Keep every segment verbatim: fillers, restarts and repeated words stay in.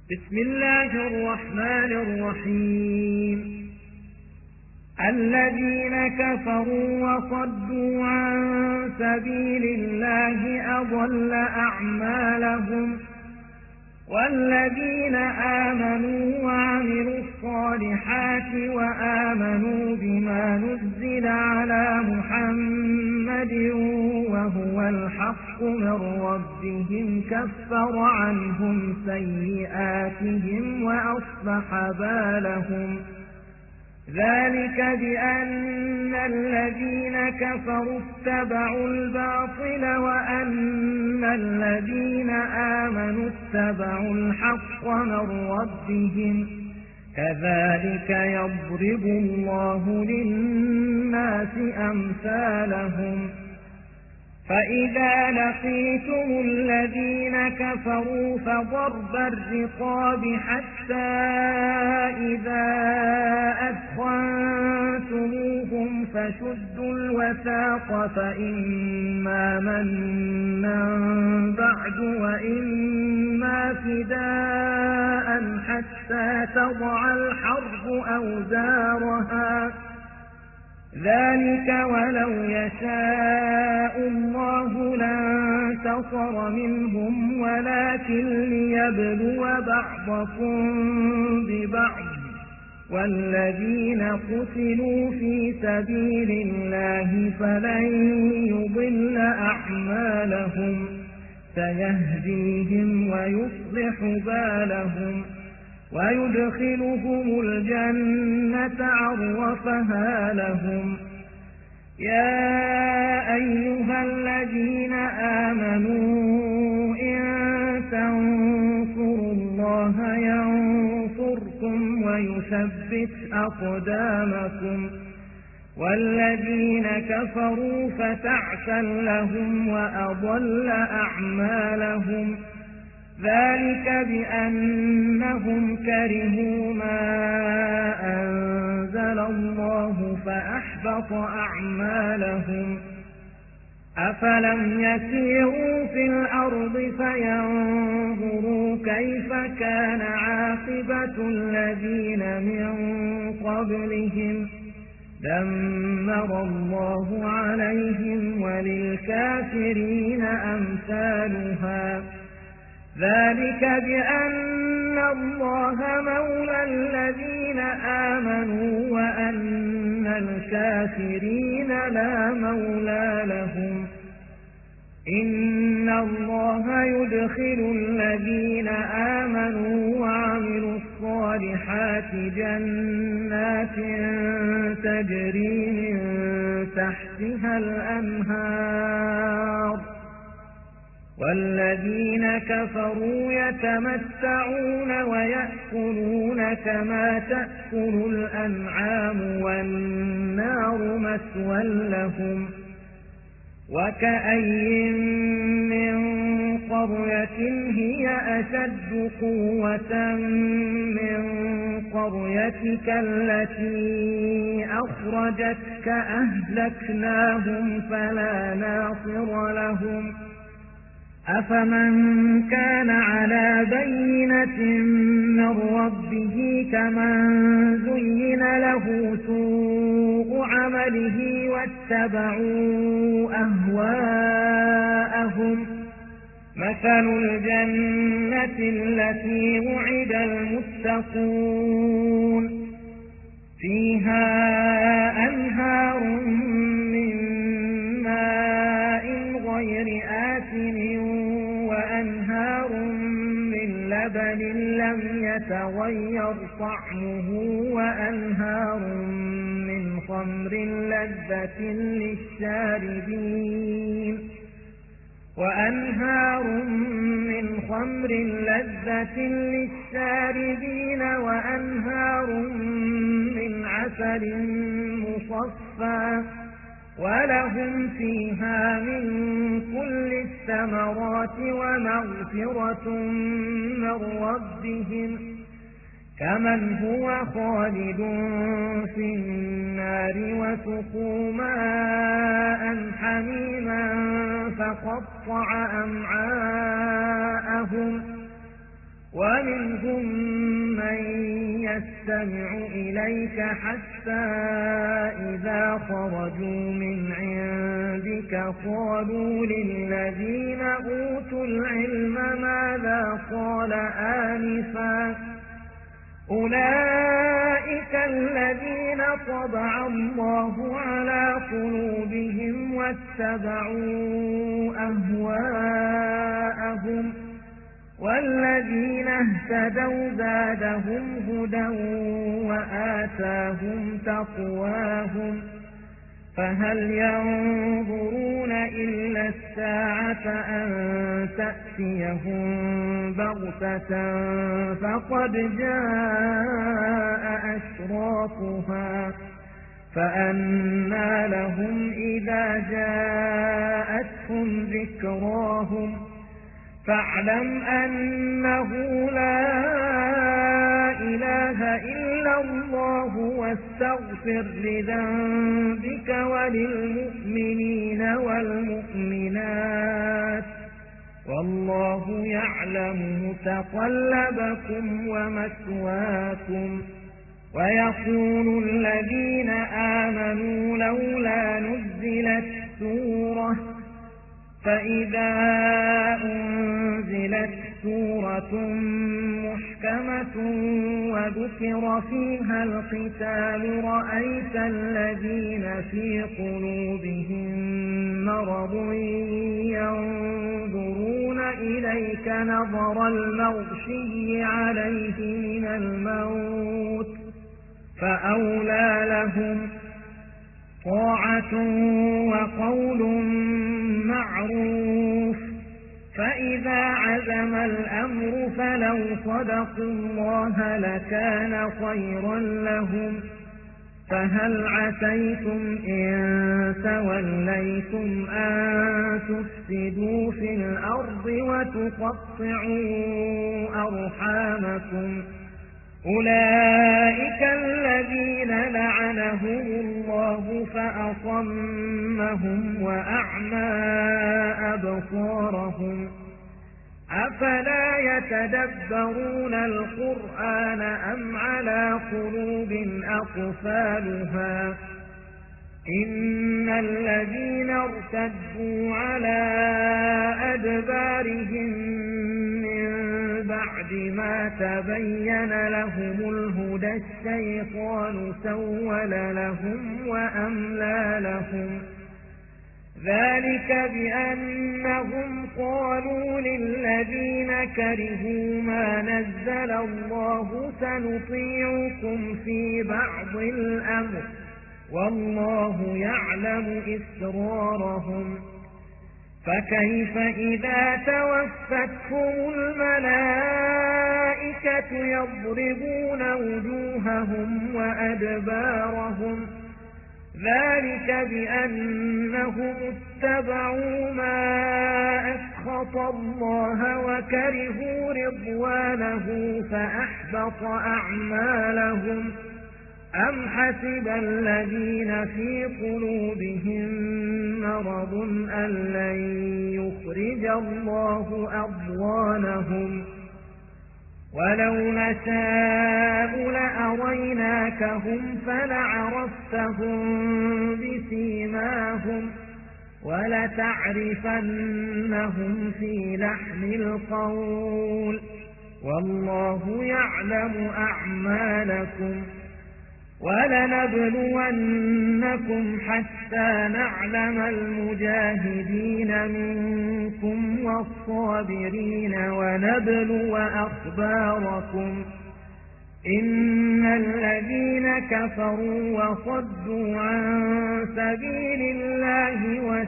بسم الله الرحمن الرحيم. الذين كفروا وصدوا عن سبيل الله أضل أعمالهم، والذين آمنوا وعملوا الصالحات وآمنوا بما نزل على محمد وهو الحق من ربهم كفر عنهم سيئاتهم وأصلح بالهم. ذلك بأن الذين كفروا اتبعوا الباطل وأن الذين آمنوا اتبعوا الحق من ربهم، كذلك يضرب الله للناس أمثالهم. فإذا لقيتم الذين كفروا فضرب الرقاب حتى إذا أثخنتموهم فشدوا الوثاق فإما منا بعد وإما فداء حتى تضع الحرب أوزارها، ذلك ولو يشاء الله لانتصر منهم ولكن ليبلو بعضكم ببعض، والذين قتلوا في سبيل الله فلن يضل أعمالهم سيهديهم ويصلح بالهم ويدخلهم الجنة عرفها لهم. يا أيها الذين آمنوا إن تنصروا الله ينصركم ويثبت أقدامكم، والذين كفروا فتعسا لهم وأضل أعمالهم. ذلك بأنهم كرهوا ما أنزل الله فأحبط أعمالهم. أفلم يسيروا في الأرض فينظروا كيف كان عاقبة الذين من قبلهم، دمر الله عليهم وللكافرين أمثالها. ذلك بأن الله مولى الذين آمنوا وأن الكافرين لا مولى لهم. إن الله يدخل الذين آمنوا وعملوا الصالحات جنات تجري من تحتها الأنهار، والذين كفروا يتمتعون ويأكلون كما تأكل الأنعام والنار مثوى لهم. وكأين من قرية هي أشد قوة من قريتك التي أخرجتك أهلكناهم فلا ناصر لهم. أفمن كان على بينة من ربه كمن زين له سوء عمله واتبعوا أهواءهم. مثل الجنة التي وعد المتقون فيها أنهار من ماء غير آسن وأنهار من لبن لم يتغير طعمه وأنهار من خمر لذة للشاربين وأنهار من خمر لذة للشاربين وأنهار من عسل مصفى ولهم فيها من كل الثمرات ومغفرة من ربهم كمن هو خالد في النار وسقوا ماء حميما فقطع أمعاءهم ومنهم من يستمع إليك حتى إذا خرجوا من عندك قالوا للذين أوتوا العلم ماذا قال آنفا أولئك الذين طبع الله على قلوبهم واتبعوا أهواءهم والذين اهتدوا زادهم هدى وآتاهم تقواهم فهل ينظرون إلا الساعة أن تأتيهم بغتة فقد جاء أشراطها فأنى لهم إذا جاءتهم ذكراهم فاعلم أنه لا إله إلا الله واستغفر لذنبك وللمؤمنين والمؤمنات والله يعلم متقلبكم ومثواكم ويقول الذين آمنوا لولا نزلت سورة فإذا أنزلت سورة محكمة وذكر فيها القتال رأيت الذين في قلوبهم مرض ينظرون إليك نظر المغشي عليه من الموت فأولى لهم طاعة وقول معروف فإذا عزم الأمر فلو صدقوا الله لكان خيرا لهم فهل عسيتم إن توليتم أن تفسدوا في الأرض وتقطعوا أرحامكم أولئك الذين لعنهم الله فأصمهم وأعمى أبصارهم أفلا يتدبرون القرآن أم على قلوب أقفالها إن الذين ارتدوا على أدبارهم من بعد ما تبين لهم الهدى الشيطان سول لهم وأملى لهم ذلك بأنهم قالوا للذين كرهوا ما نزل الله سنطيعكم في بعض الأمر والله يعلم إسرارهم فكيف إذا توفتهم الملائكة يضربون وجوههم وأدبارهم ذلك بأنهم اتبعوا ما أسخط الله وكرهوا رضوانه فأحبط أعمالهم أم حسب الذين في قلوبهم مرض أن لن يخرج الله أضغانهم ولو نشاء لأريناكهم فلعرفتهم بسيماهم ولتعرفنهم في لحن القول والله يعلم أعمالكم ولنبلونكم حتى نعلم المجاهدين منكم والصابرين ونبلو أخباركم إن الذين كفروا وصدوا عن سبيل الله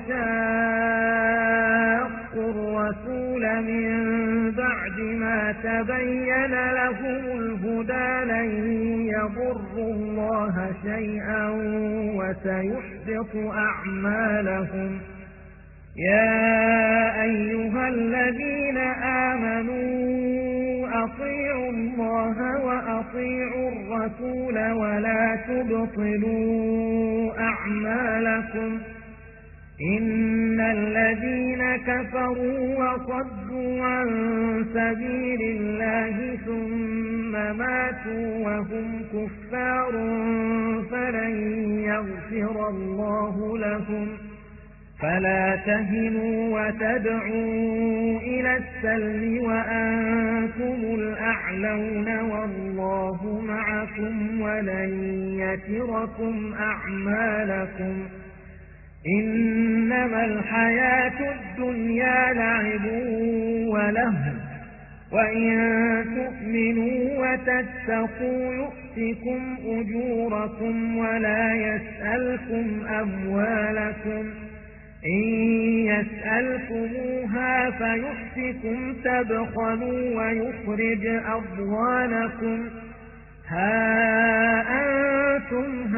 وشاقوا الرسول من بعد ما تبين لهم الهدى لن يضروا الله شيئا وسيحبط أعمالهم يا أيها الذين آمنوا أطيعوا الله وأطيعوا الرسول ولا تبطلوا أعمالكم إن الذين كفروا وصدوا صدوا عن سبيل الله ثم ماتوا وهم كفار فلن يغفر الله لهم فلا تهنوا وتدعوا إلى السلم وأنتم الأعلون والله معكم ولن يتركم أعمالكم إنما الحياة الدنيا لعب ولهو وإن تؤمنوا وتتقوا يؤتكم أجوركم ولا يسألكم أموالكم إن يسألكموها فيؤتكم تبخلوا ويخرج أضغانكم ها أنتم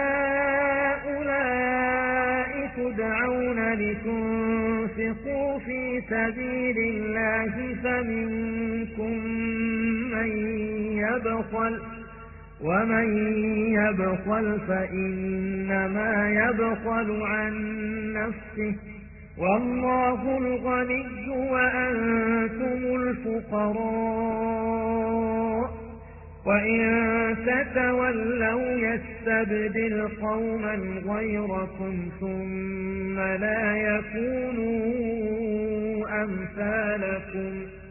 هؤلاء تدعون لتنفقوا في سبيل الله فمنكم من يبخل ومن يبخل فإنما يبخل عن نفسه والله الغني وأنتم الفقراء وإن تتولوا يستبدل قوما غيركم ثم لا يكونوا أمثالكم